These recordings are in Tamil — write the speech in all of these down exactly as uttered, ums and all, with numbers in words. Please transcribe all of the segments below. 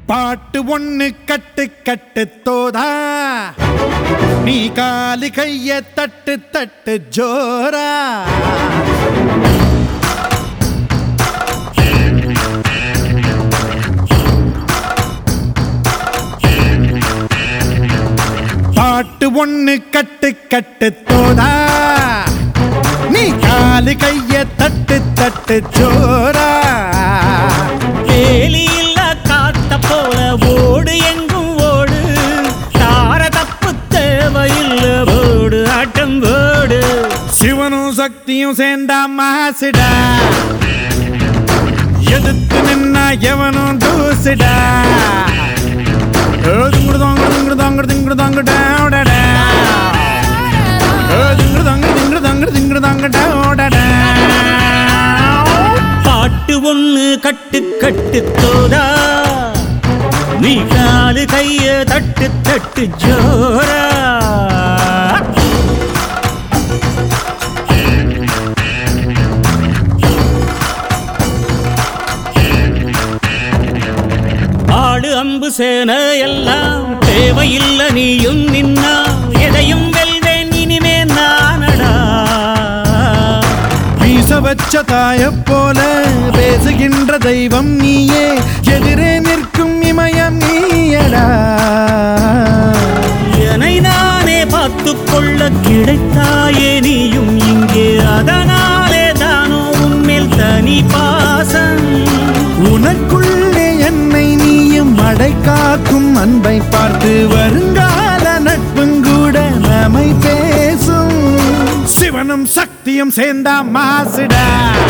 பாட்டு ஒண்ணு கட்டு கட்டு தோதா நீ காலி கைய தட்டு தட்டு ஜோரா பாட்டு ஒண்ணு கட்டு கட்டு தோதா நீ காலி கைய தட்டு தட்டு ஜோரா வேலி இல்ல காத்த போல ஓடு எங்கும் ஓடு தார தப்பு தேவையில்ல ஓடு ஆட்டம் ஓடு சிவனும் சக்தியும் சேர்ந்தா மாசுடா எதிர்த்து நின்னா எவனும் தூசுடா பாட்டு ஒண்ணு கட்டு கட்டு தோதா நீ காலு கைய தட்டு தட்டு ஜோரா ஆடு அம்பு சேன எல்லாம் தேவையில்லை நீயும் நின்னா எதையும் வெல்வேன் இனிமே நானடா வீச வச்ச தாய போல பேசுகின்ற தெய்வம் நீயே எதிரே நிற்கும் இமயம் நீயடா என்னை நானே பார்த்து கொள்ள கிடைத்தாயே நீயும் இங்கே அதனாலே தானோ உன்மேல் தனி பாசம் உனக்குள்ளே என்னை நீயும் அடை காக்கும் அன்பை பார்த்து வருங்கால நட்புங்கூட நம்மை பேசும் சிவனும் சக்தியும் சேர்ந்தா மாசுடா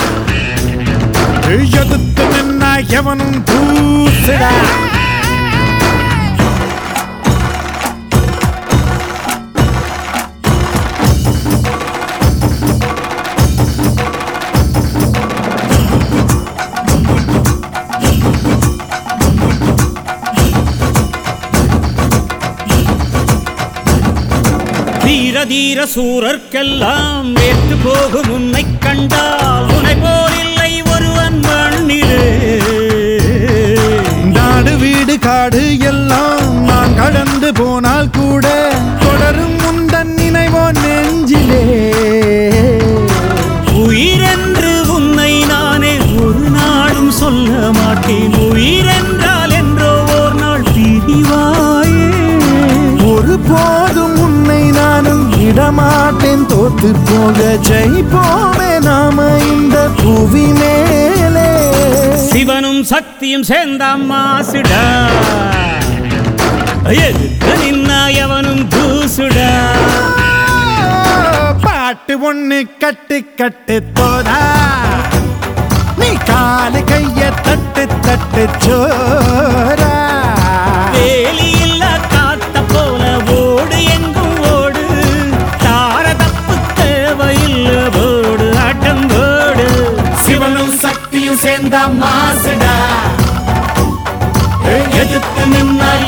எதிர்த்து நின்னா எவனும் தூசுடா தீர தீர சூரர்க்கெல்லாம் ஏற்று போகும் உன்னை கண்டால் உன்னை போலில்லை ஒருவன் மண்ணிலே நாடு வீடு காடு எல்லாம் நான் கடந்து போனால் கூட தொடரும் முந்தன் நினைவோ நெஞ்சிலே உயிரென்று உன்னை நானே ஒரு நாளும் சொல்ல மாட்டேன் உயிரென்றால் என்றோ ஒரு நாள் பிரிவாயே ஒரு போதும் உன்னை நானும் விடமாட்டேன் தோத்து போக ஜெயிப்போமே நாம இந்த புவி மேலே சிவனும் சக்தியும் சேர்ந்தா மாசுடா எதுக்கு நின்னா எவனும் தூசுடா பாட்டு ஒண்ணு கட்டு கட்டு தோதா நீ காலு கைய தட்டு தட்டு ஜோரா வேலி இல்ல காத்த போல ஓடு எங்கும் ஓடு தார தப்பு தேவையில்ல ஓடு ஆட்டம் ஓடு சிவனும் சக்தியும் சேர்ந்தா மாசுடா எதுக்கு நின்னா